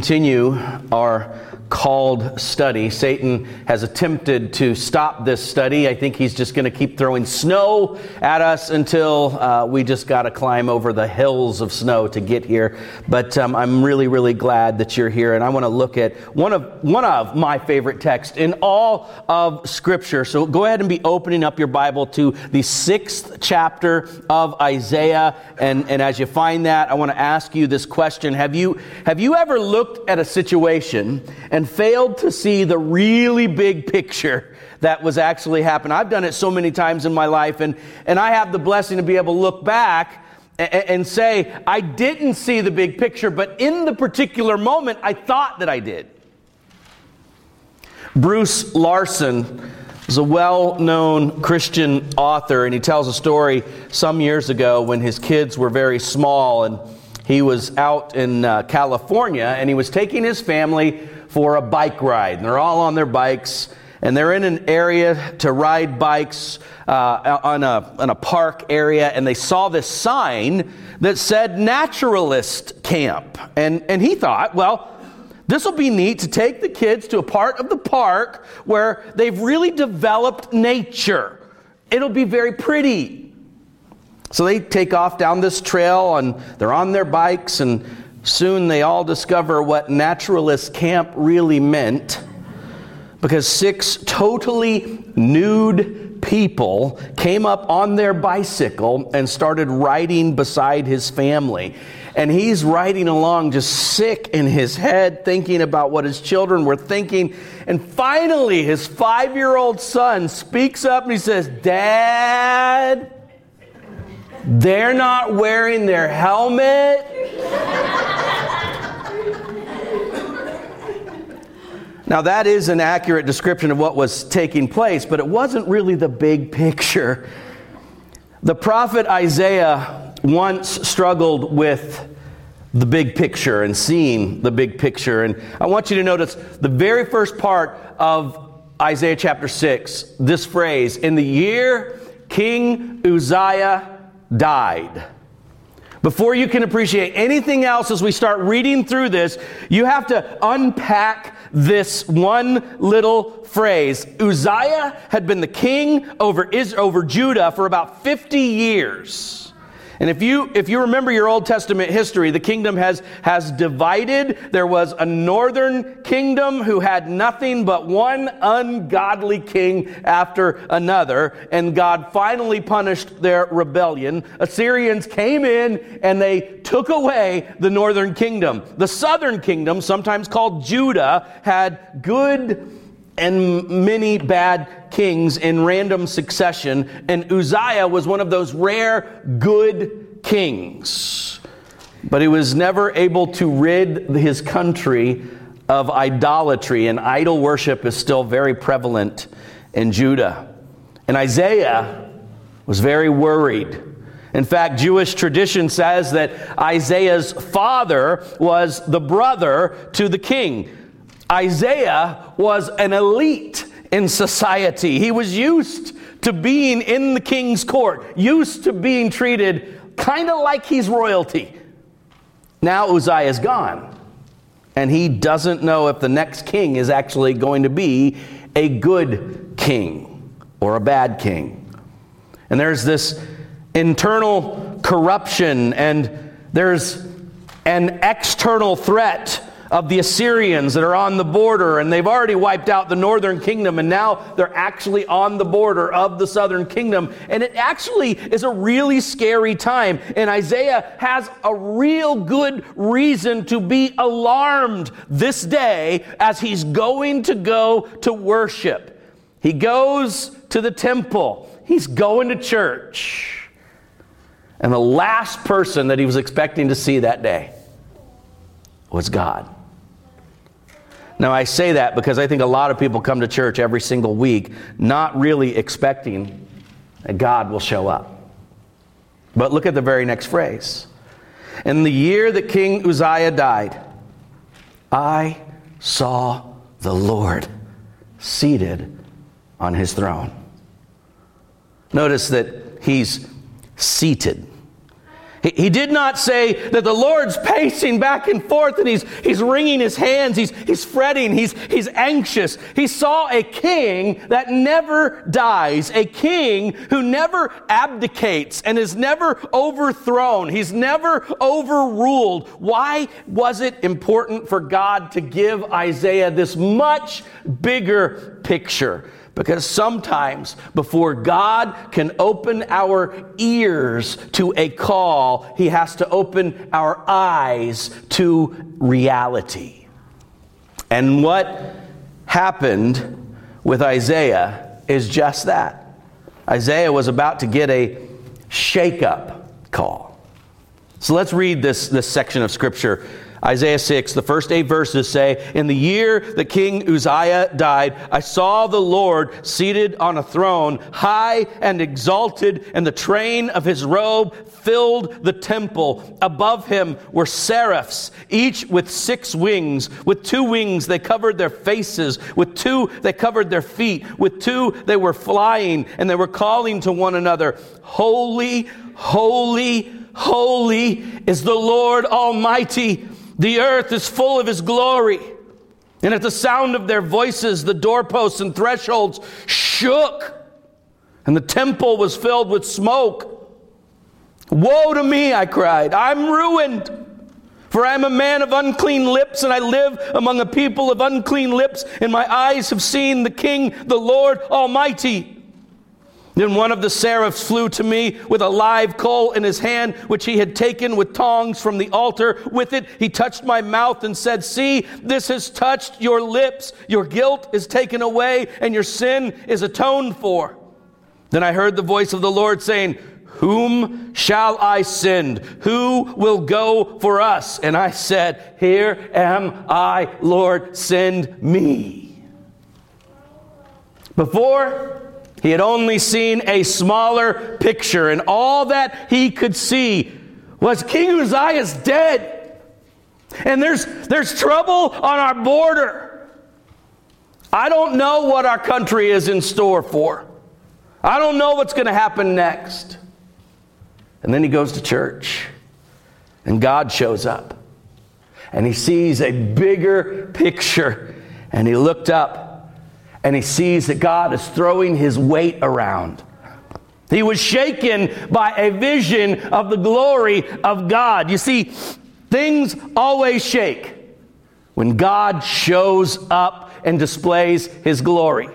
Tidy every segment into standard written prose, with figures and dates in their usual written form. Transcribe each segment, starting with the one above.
continue our called study. Satan has attempted to stop this study. I think he's just going to keep throwing snow at us until we just got to climb over the hills of snow to get here. But I'm really, really glad that you're here. And I want to look at one of my favorite texts in all of Scripture. So go ahead and be opening up your Bible to the 6th chapter of Isaiah. And as you find that, I want to ask you this question. Have you ever looked at a situation and failed to see the really big picture that was actually happening? I've done it so many times in my life, and I have the blessing to be able to look back and say, I didn't see the big picture, but in the particular moment, I thought that I did. Bruce Larson is a well-known Christian author, and he tells a story some years ago when his kids were very small, and he was out in California, and he was taking his family for a bike ride. And they're all on their bikes, and they're in an area to ride bikes on a park area, and they saw this sign that said Naturalist Camp. And he thought, well, this will be neat to take the kids to a part of the park where they've really developed nature. It'll be very pretty. So they take off down this trail, and they're on their bikes, and soon they all discover what Naturalist Camp really meant, because 6 totally nude people came up on their bicycle and started riding beside his family. And he's riding along just sick in his head, thinking about what his children were thinking. And finally, his 5-year-old son speaks up and he says, "Dad, they're not wearing their helmet." Now, that is an accurate description of what was taking place, but it wasn't really the big picture. The prophet Isaiah once struggled with the big picture and seeing the big picture. And I want you to notice the very first part of Isaiah chapter 6, this phrase, "In the year King Uzziah died." Before you can appreciate anything else as we start reading through this, you have to unpack this one little phrase. Uzziah had been the king over Judah for about 50 years. And if you remember your Old Testament history, the kingdom has divided. There was a northern kingdom who had nothing but one ungodly king after another, and God finally punished their rebellion. Assyrians came in and they took away the northern kingdom. The southern kingdom, sometimes called Judah, had good and many bad kings in random succession, and Uzziah was one of those rare good kings. But he was never able to rid his country of idolatry, and idol worship is still very prevalent in Judah. And Isaiah was very worried. In fact, Jewish tradition says that Isaiah's father was the brother to the king. Isaiah was an elite in society. He was used to being in the king's court, used to being treated kind of like he's royalty. Now Uzziah is gone, and he doesn't know if the next king is actually going to be a good king or a bad king. And there's this internal corruption, and there's an external threat of the Assyrians that are on the border, and they've already wiped out the northern kingdom, and now they're actually on the border of the southern kingdom. And it actually is a really scary time, and Isaiah has a real good reason to be alarmed this day as he's going to worship. He goes to the temple. He's going to church. And the last person that he was expecting to see that day was God. Now, I say that because I think a lot of people come to church every single week not really expecting that God will show up. But look at the very next phrase. In the year that King Uzziah died, I saw the Lord seated on his throne. Notice that he's seated. He did not say that the Lord's pacing back and forth and he's wringing his hands, he's fretting, he's anxious. He saw a king that never dies, a king who never abdicates and is never overthrown. He's never overruled. Why was it important for God to give Isaiah this much bigger picture? Because sometimes before God can open our ears to a call, he has to open our eyes to reality. And what happened with Isaiah is just that. Isaiah was about to get a shake-up call. So let's read this section of Scripture. Isaiah 6, the first 8 verses say, "In the year that King Uzziah died, I saw the Lord seated on a throne, high and exalted, and the train of his robe filled the temple. Above him were seraphs, each with 6 wings. With 2 wings they covered their faces. With 2 they covered their feet. With 2 they were flying, and they were calling to one another, 'Holy, holy, holy is the Lord Almighty. The earth is full of his glory.' And at the sound of their voices, the doorposts and thresholds shook, and the temple was filled with smoke. 'Woe to me,' I cried, 'I'm ruined, for I am a man of unclean lips, and I live among a people of unclean lips, and my eyes have seen the King, the Lord Almighty.' Then one of the seraphs flew to me with a live coal in his hand, which he had taken with tongs from the altar. With it he touched my mouth and said, 'See, this has touched your lips. Your guilt is taken away, and your sin is atoned for.' Then I heard the voice of the Lord saying, 'Whom shall I send? Who will go for us?' And I said, 'Here am I, Lord, send me.'" Before, he had only seen a smaller picture, and all that he could see was King Uzziah's dead. And there's trouble on our border. I don't know what our country is in store for. I don't know what's going to happen next. And then he goes to church, and God shows up, and he sees a bigger picture, and he looked up, and he sees that God is throwing his weight around. He was shaken by a vision of the glory of God. You see, things always shake when God shows up and displays his glory.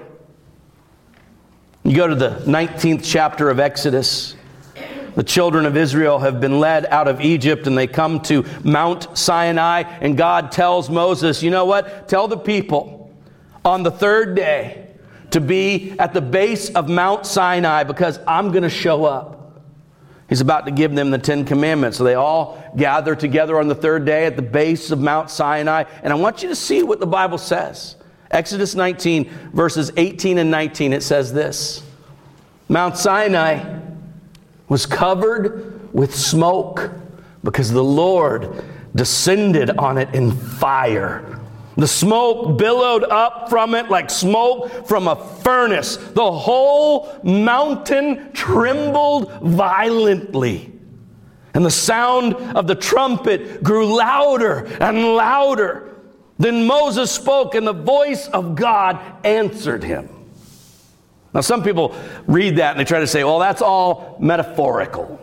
You go to the 19th chapter of Exodus. The children of Israel have been led out of Egypt, and they come to Mount Sinai, and God tells Moses, "You know what? Tell the people on the 3rd day to be at the base of Mount Sinai, because I'm going to show up." He's about to give them the 10 Commandments. So they all gather together on the 3rd day at the base of Mount Sinai. And I want you to see what the Bible says. Exodus 19, verses 18 and 19, it says this: "Mount Sinai was covered with smoke because the Lord descended on it in fire. The smoke billowed up from it like smoke from a furnace. The whole mountain trembled violently. And the sound of the trumpet grew louder and louder. Then Moses spoke, and the voice of God answered him." Now, some people read that and they try to say, well, that's all metaphorical.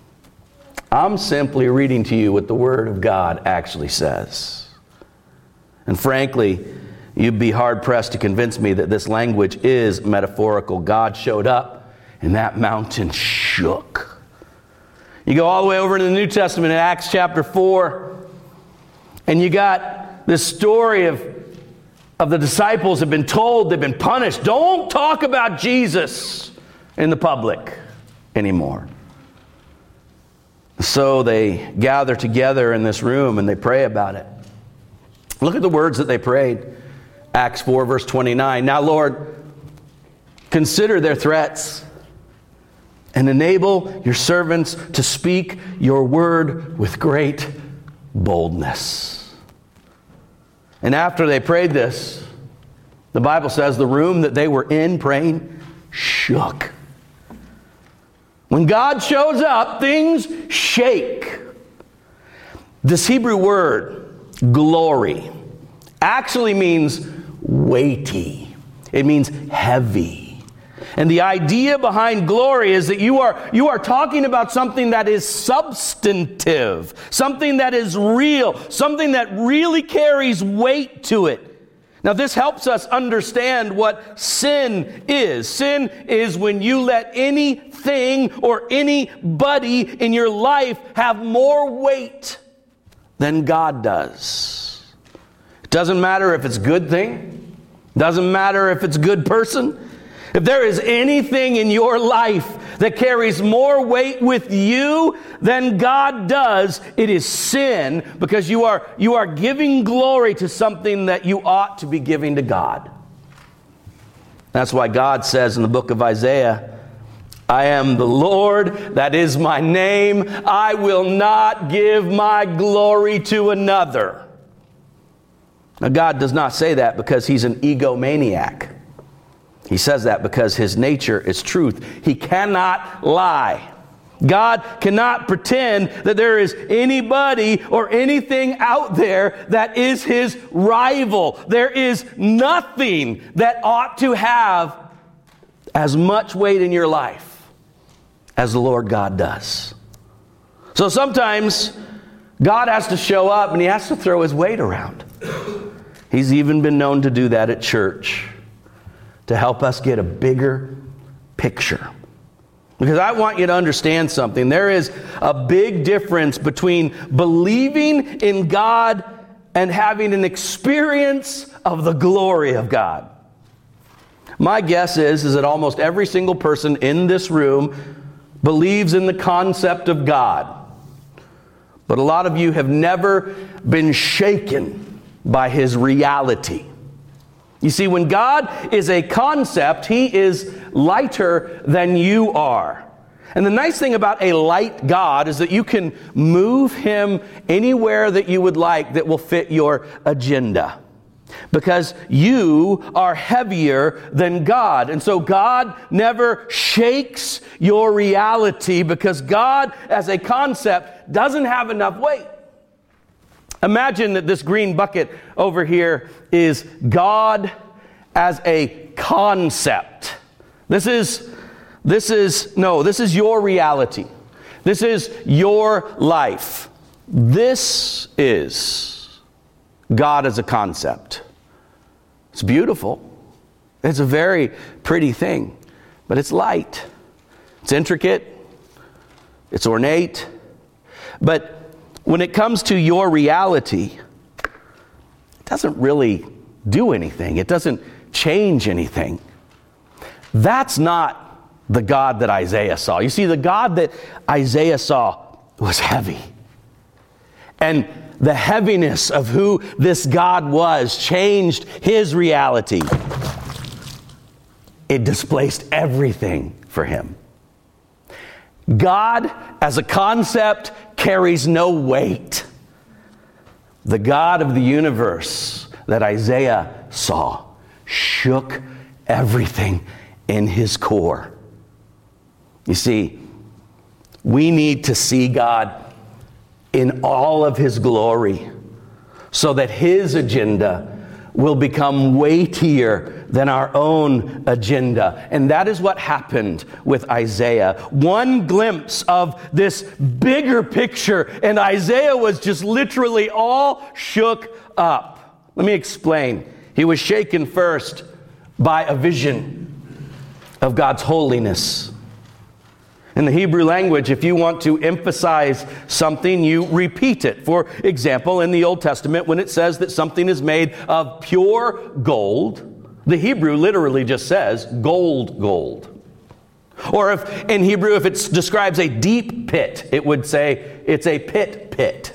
I'm simply reading to you what the Word of God actually says. And frankly, you'd be hard-pressed to convince me that this language is metaphorical. God showed up, and that mountain shook. You go all the way over into the New Testament in Acts chapter 4, and you got this story of the disciples have been told they've been punished. Don't talk about Jesus in the public anymore. So they gather together in this room, and they pray about it. Look at the words that they prayed. Acts 4, verse 29. "Now, Lord, consider their threats and enable your servants to speak your word with great boldness." And after they prayed this, the Bible says the room that they were in praying shook. When God shows up, things shake. This Hebrew word, glory, actually means weighty. It means heavy. And the idea behind glory is that you are talking about something that is substantive, something that is real, something that really carries weight to it. Now, this helps us understand what sin is. Sin is when you let anything or anybody in your life have more weight than God does. It doesn't matter if it's a good thing. It doesn't matter if it's a good person. If there is anything in your life that carries more weight with you than God does, it is sin, because you are giving glory to something that you ought to be giving to God. That's why God says in the book of Isaiah, I am the Lord, that is my name. I will not give my glory to another. Now, God does not say that because he's an egomaniac. He says that because his nature is truth. He cannot lie. God cannot pretend that there is anybody or anything out there that is his rival. There is nothing that ought to have as much weight in your life as the Lord God does. So sometimes God has to show up and he has to throw his weight around. He's even been known to do that at church, to help us get a bigger picture. Because I want you to understand something. There is a big difference between believing in God and having an experience of the glory of God. My guess is that almost every single person in this room believes in the concept of God. But a lot of you have never been shaken by his reality. You see, when God is a concept, he is lighter than you are. And the nice thing about a light God is that you can move him anywhere that you would like that will fit your agenda. Because you are heavier than God. And so God never shakes your reality, because God as a concept doesn't have enough weight. Imagine that this green bucket over here is God as a concept. This is your reality. This is your life. This is God as a concept. It's beautiful. It's a very pretty thing, but it's light. It's intricate. It's ornate. But when it comes to your reality, it doesn't really do anything. It doesn't change anything. That's not the God that Isaiah saw. You see, the God that Isaiah saw was heavy. And the heaviness of who this God was changed his reality. It displaced everything for him. God as a concept carries no weight. The God of the universe that Isaiah saw shook everything in his core. You see, we need to see God in all of his glory so that his agenda will become weightier than our own agenda. And that is what happened with Isaiah. One glimpse of this bigger picture, and Isaiah was just literally all shook up. Let me explain. He was shaken first by a vision of God's holiness. In the Hebrew language, if you want to emphasize something, you repeat it. For example, in the Old Testament, when it says that something is made of pure gold, the Hebrew literally just says gold. Or if in Hebrew, if it describes a deep pit, it would say it's a pit.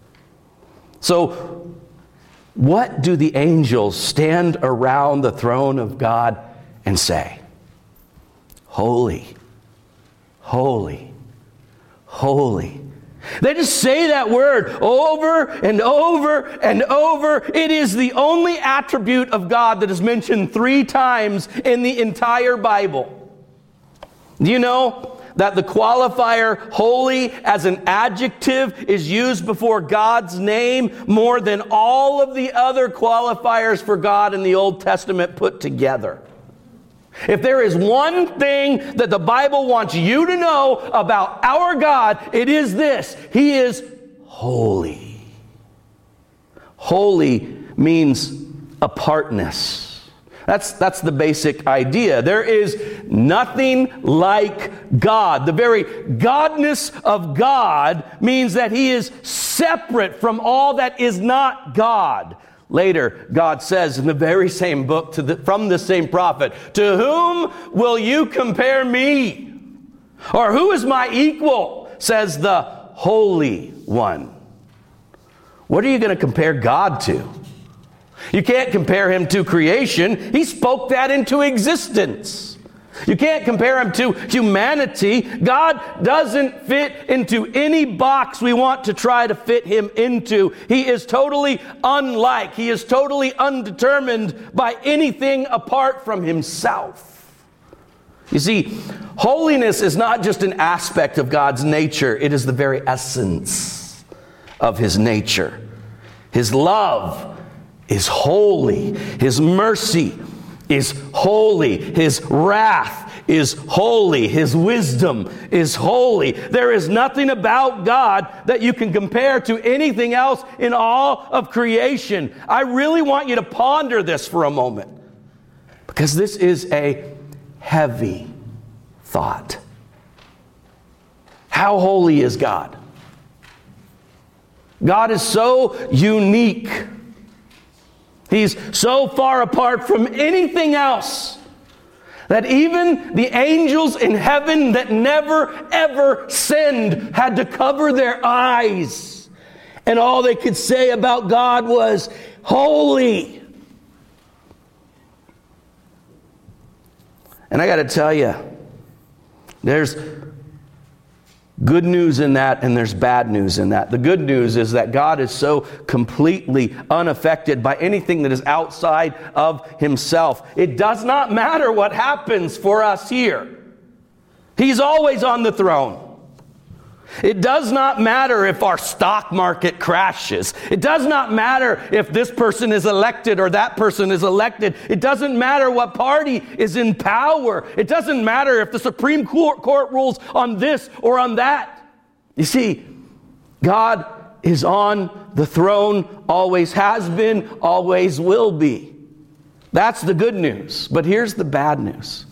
So what do the angels stand around the throne of God and say? Holy. Holy, holy. They just say that word over and over and over. It is the only attribute of God that is mentioned 3 times in the entire Bible. Do you know that the qualifier holy as an adjective is used before God's name more than all of the other qualifiers for God in the Old Testament put together. If there is one thing that the Bible wants you to know about our God, it is this: He is holy. Holy means apartness. That's the basic idea. There is nothing like God. The very godness of God means that He is separate from all that is not God. Later, God says in the very same book from the same prophet, "To whom will you compare me? Or who is my equal?" says the Holy One. What are you going to compare God to? You can't compare Him to creation. He spoke that into existence. You can't compare Him to humanity. God doesn't fit into any box we want to try to fit Him into. He is totally unlike. He is totally undetermined by anything apart from Himself. You see, holiness is not just an aspect of God's nature. It is the very essence of His nature. His love is holy. His mercy is holy. His wrath is holy. His wisdom is holy. There is nothing about God that you can compare to anything else in all of creation. I really want you to ponder this for a moment, because this is a heavy thought. How holy is God? God is so unique. He's so far apart from anything else that even the angels in heaven that never ever sinned had to cover their eyes. And all they could say about God was, holy. And I got to tell you, there's good news in that, and there's bad news in that. The good news is that God is so completely unaffected by anything that is outside of Himself. It does not matter what happens for us here. He's always on the throne. It does not matter if our stock market crashes. It does not matter if this person is elected or that person is elected. It doesn't matter what party is in power. It doesn't matter if the Supreme Court rules on this or on that. You see, God is on the throne, always has been, always will be. That's the good news. But here's the bad news.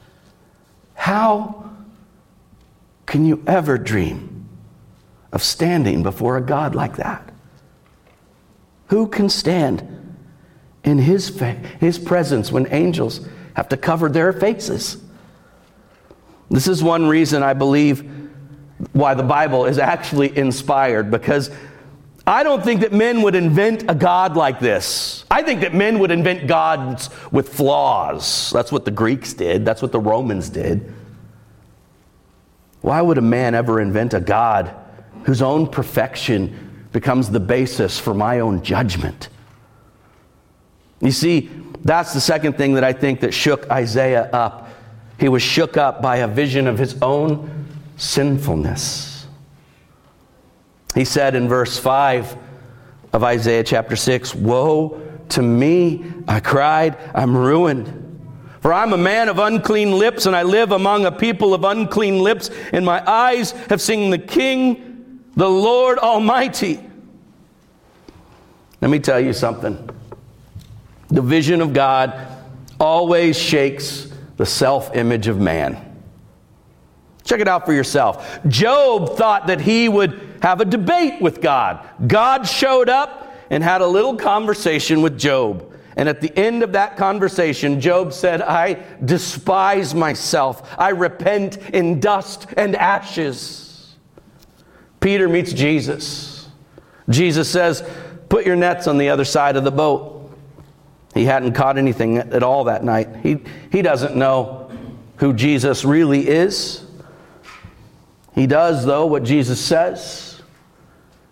How can you ever dream of standing before a God like that? Who can stand in His presence when angels have to cover their faces? This is one reason I believe why the Bible is actually inspired, because I don't think that men would invent a God like this. I think that men would invent gods with flaws. That's what the Greeks did. That's what the Romans did. Why would a man ever invent a God whose own perfection becomes the basis for my own judgment? You see, that's the second thing that I think that shook Isaiah up. He was shook up by a vision of his own sinfulness. He said in verse 5 of Isaiah chapter 6, "Woe to me, I cried, I'm ruined. For I'm a man of unclean lips, and I live among a people of unclean lips, and my eyes have seen the King, the Lord Almighty." Let me tell you something. The vision of God always shakes the self-image of man. Check it out for yourself. Job thought that he would have a debate with God. God showed up and had a little conversation with Job. And at the end of that conversation, Job said, "I despise myself. I repent in dust and ashes." Peter meets Jesus. Jesus says, "Put your nets on the other side of the boat." He hadn't caught anything at all that night. He doesn't know who Jesus really is. He does, though, what Jesus says.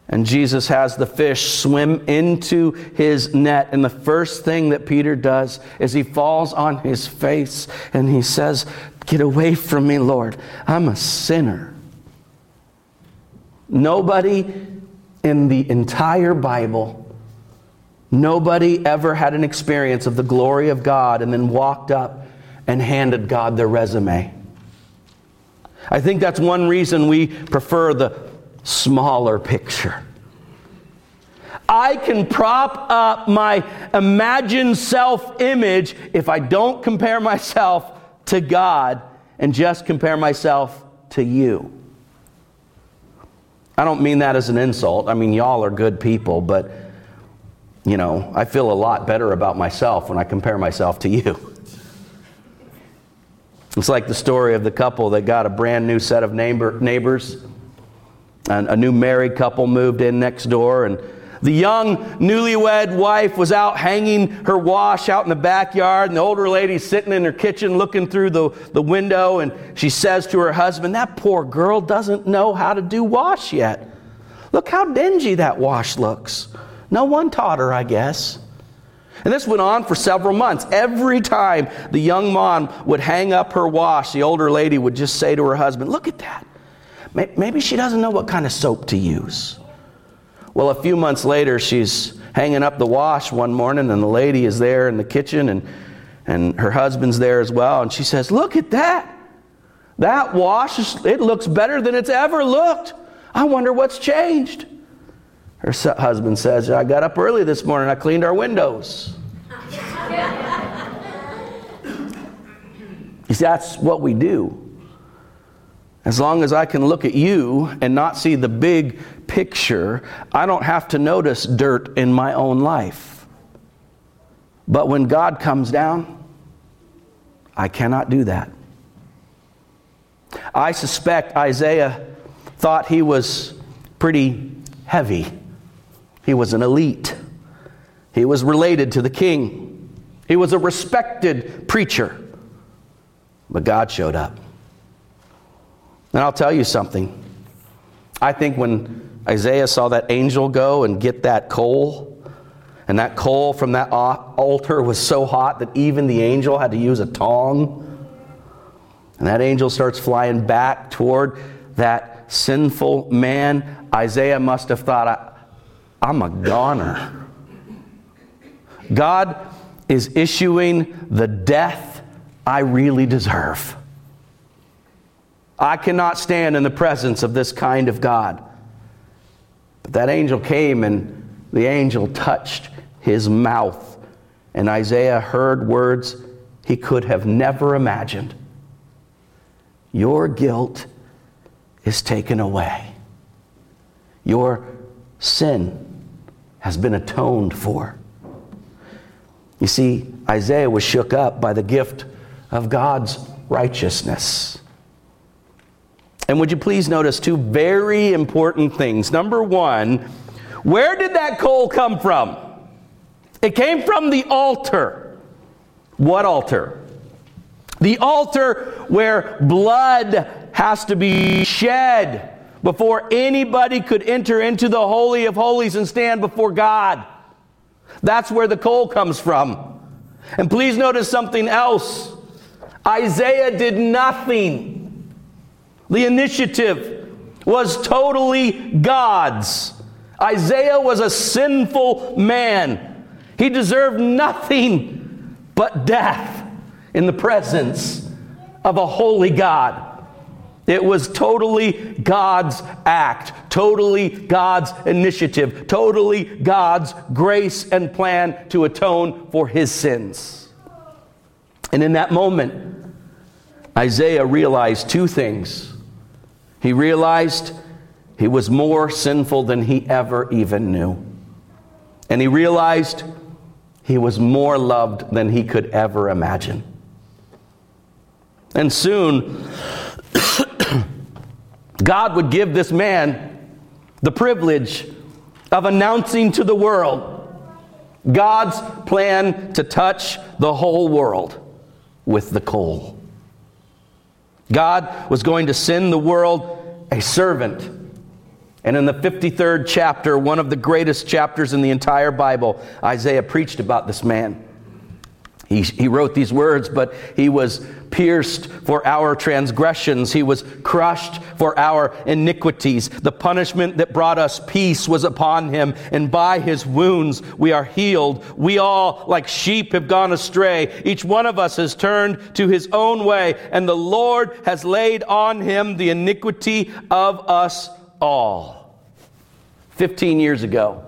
And Jesus has the fish swim into his net. And the first thing that Peter does is he falls on his face and he says, "Get away from me, Lord. I'm a sinner." Nobody in the entire Bible, nobody ever had an experience of the glory of God and then walked up and handed God their resume. I think that's one reason we prefer the smaller picture. I can prop up my imagined self-image if I don't compare myself to God and just compare myself to you. I don't mean that as an insult. I mean, y'all are good people, but, I feel a lot better about myself when I compare myself to you. It's like the story of the couple that got a brand new set of neighbors. And a new married couple moved in next door, and the young newlywed wife was out hanging her wash out in the backyard, and the older lady's sitting in her kitchen looking through the window, and she says to her husband, "That poor girl doesn't know how to do wash yet. Look how dingy that wash looks. No one taught her, I guess." And this went on for several months. Every time the young mom would hang up her wash, the older lady would just say to her husband, "Look at that. Maybe she doesn't know what kind of soap to use." Well, a few months later, she's hanging up the wash one morning, and the lady is there in the kitchen, and her husband's there as well. And she says, "Look at that. That wash, it looks better than it's ever looked. I wonder what's changed." Her husband says, "I got up early this morning. I cleaned our windows." You see, that's what we do. As long as I can look at you and not see the big picture, I don't have to notice dirt in my own life. But when God comes down, I cannot do that. I suspect Isaiah thought he was pretty heavy. He was an elite. He was related to the king. He was a respected preacher. But God showed up. And I'll tell you something. I think when Isaiah saw that angel go and get that coal, and that coal from that altar was so hot that even the angel had to use a tong, and that angel starts flying back toward that sinful man, Isaiah must have thought, "I'm a goner." God is issuing the death I really deserve. I cannot stand in the presence of this kind of God. But that angel came, and the angel touched his mouth, and Isaiah heard words he could have never imagined. "Your guilt is taken away. Your sin has been atoned for." You see, Isaiah was shook up by the gift of God's righteousness. And would you please notice two very important things. Number one, where did that coal come from? It came from the altar. What altar? The altar where blood has to be shed before anybody could enter into the Holy of Holies and stand before God. That's where the coal comes from. And please notice something else. Isaiah did nothing. The initiative was totally God's. Isaiah was a sinful man. He deserved nothing but death in the presence of a holy God. It was totally God's act, totally God's initiative, totally God's grace and plan to atone for his sins. And in that moment, Isaiah realized two things. He realized he was more sinful than he ever even knew. And he realized he was more loved than he could ever imagine. And soon, God would give this man the privilege of announcing to the world God's plan to touch the whole world with the coal. God was going to send the world a servant And in the 53rd chapter, one of the greatest chapters in the entire Bible, Isaiah preached about this man. He wrote these words, but he was pierced for our transgressions. He was crushed for our iniquities. The punishment that brought us peace was upon him, and by his wounds we are healed. We all, like sheep, have gone astray. Each one of us has turned to his own way, and the Lord has laid on him the iniquity of us all. 15 years ago,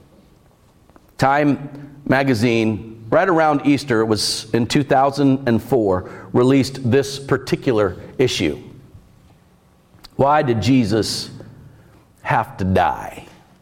Time magazine, right around Easter, it was in 2004, released this particular issue. Why did Jesus have to die?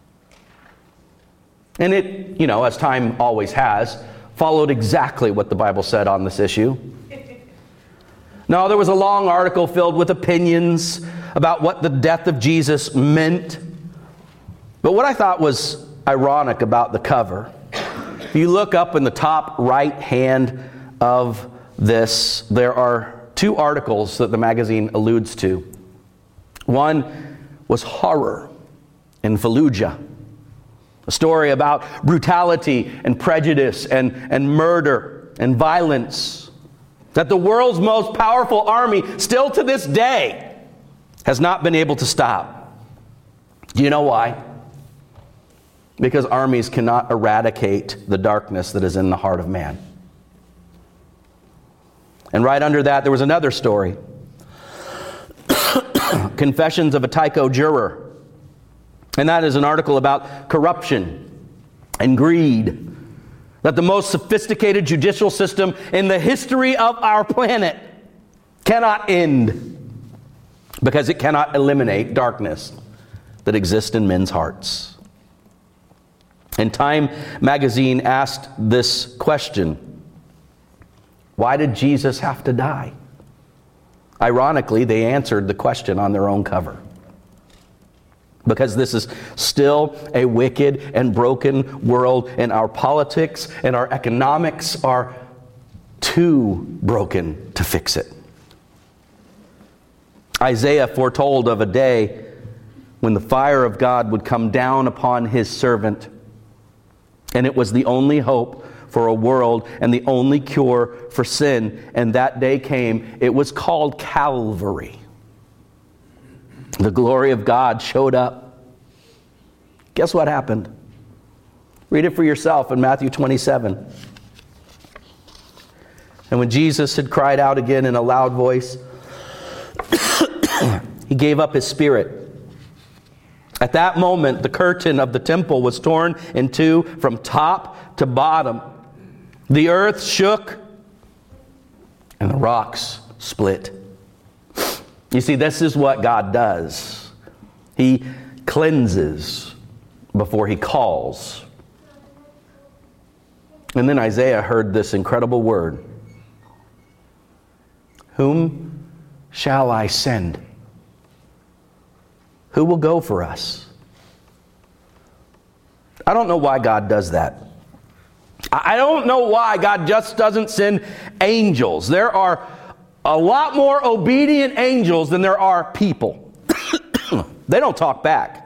And it, as time always has, followed exactly what the Bible said on this issue. No, there was a long article filled with opinions about what the death of Jesus meant. But what I thought was ironic about the cover, if you look up in the top right hand of this, there are two articles that the magazine alludes to. One was Horror in Fallujah, a story about brutality and prejudice and murder and violence that the world's most powerful army, still to this day, has not been able to stop. Do you know why? Because armies cannot eradicate the darkness that is in the heart of man. And right under that, there was another story. Confessions of a Tycho juror. And that is an article about corruption and greed. That the most sophisticated judicial system in the history of our planet cannot end, because it cannot eliminate darkness that exists in men's hearts. And Time magazine asked this question: why did Jesus have to die? Ironically, they answered the question on their own cover. Because this is still a wicked and broken world, and our politics and our economics are too broken to fix it. Isaiah foretold of a day when the fire of God would come down upon his servant, and it was the only hope for a world and the only cure for sin. And that day came. It was called Calvary. The glory of God showed up. Guess what happened? Read it for yourself in Matthew 27. And when Jesus had cried out again in a loud voice, he gave up his spirit. At that moment, the curtain of the temple was torn in two from top to bottom. The earth shook and the rocks split. You see, this is what God does. He cleanses before he calls. And then Isaiah heard this incredible word: whom shall I send? Who will go for us? I don't know why God does that. I don't know why God just doesn't send angels. There are a lot more obedient angels than there are people. They don't talk back.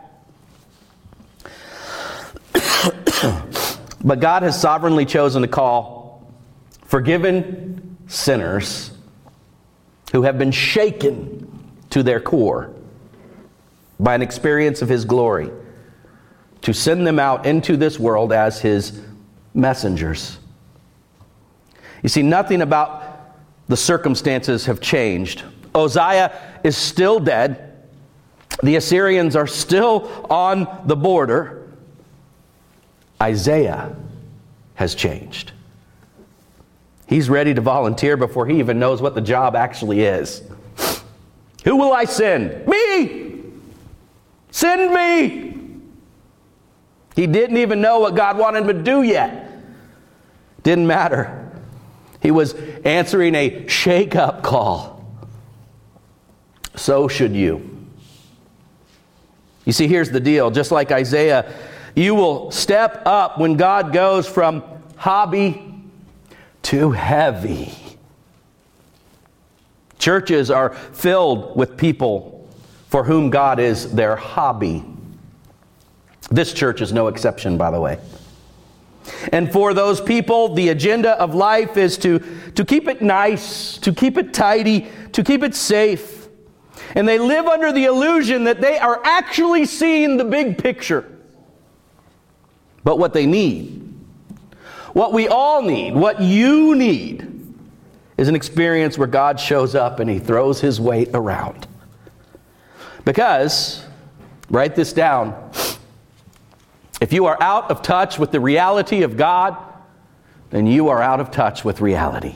But God has sovereignly chosen to call forgiven sinners who have been shaken to their core by an experience of his glory, to send them out into this world as his messengers. You see, nothing about the circumstances have changed. Uzziah is still dead. The Assyrians are still on the border. Isaiah has changed. He's ready to volunteer before he even knows what the job actually is. Who will I send? Me! Send me! He didn't even know what God wanted him to do yet. Didn't matter. He was answering a shake-up call. So should you. You see, here's the deal. Just like Isaiah, you will step up when God goes from hobby to heavy. Churches are filled with people for whom God is their hobby. This church is no exception, by the way. And for those people, the agenda of life is to keep it nice, to keep it tidy, to keep it safe. And they live under the illusion that they are actually seeing the big picture. But what they need, what we all need, what you need, is an experience where God shows up and He throws His weight around. Because, write this down, if you are out of touch with the reality of God, then you are out of touch with reality.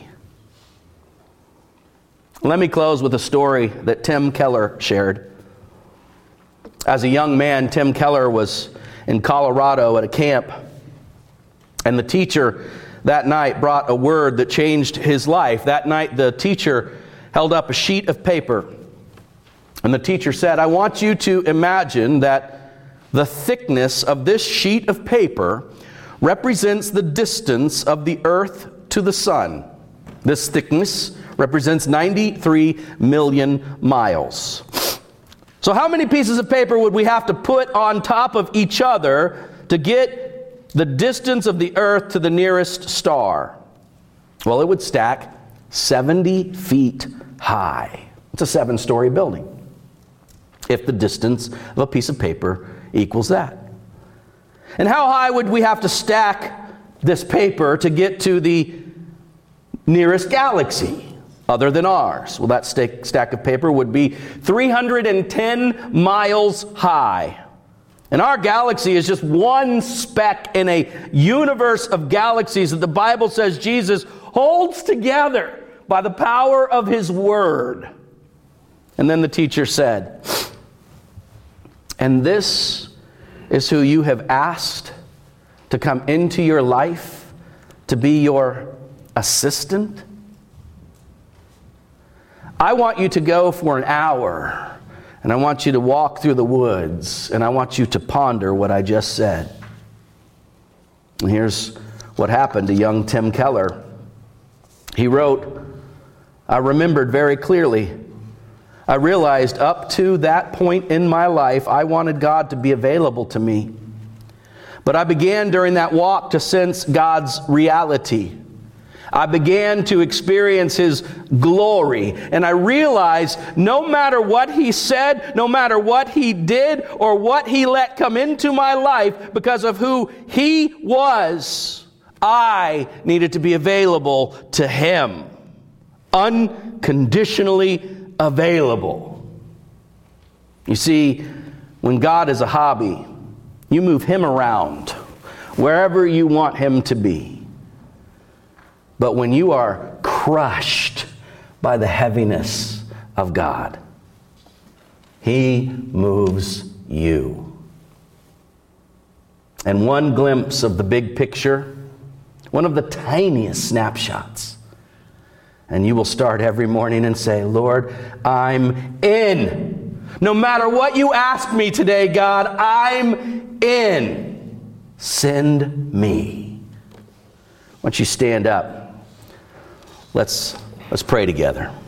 Let me close with a story that Tim Keller shared. As a young man, Tim Keller was in Colorado at a camp, and the teacher that night brought a word that changed his life. That night, the teacher held up a sheet of paper, and the teacher said, "I want you to imagine that the thickness of this sheet of paper represents the distance of the earth to the sun. This thickness represents 93 million miles. So how many pieces of paper would we have to put on top of each other to get the distance of the earth to the nearest star?" Well, it would stack 70 feet high. It's a 7-story building, if the distance of a piece of paper equals that. And how high would we have to stack this paper to get to the nearest galaxy other than ours? Well, that stack of paper would be 310 miles high. And our galaxy is just one speck in a universe of galaxies that the Bible says Jesus holds together by the power of His Word. And then the teacher said, "And this is who you have asked to come into your life to be your assistant? I want you to go for an hour, and I want you to walk through the woods, and I want you to ponder what I just said." And here's what happened to young Tim Keller. He wrote, "I remembered very clearly. I realized up to that point in my life, I wanted God to be available to me. But I began during that walk to sense God's reality. I began to experience His glory, and I realized no matter what He said, no matter what He did, or what He let come into my life because of who He was, I needed to be available to Him. Unconditionally available." You see, when God is a hobby, you move Him around wherever you want Him to be. But when you are crushed by the heaviness of God, He moves you. And one glimpse of the big picture, one of the tiniest snapshots, and you will start every morning and say, "Lord, I'm in. No matter what you ask me today, God, I'm in. Send me." Why don't you stand up? Let's pray together.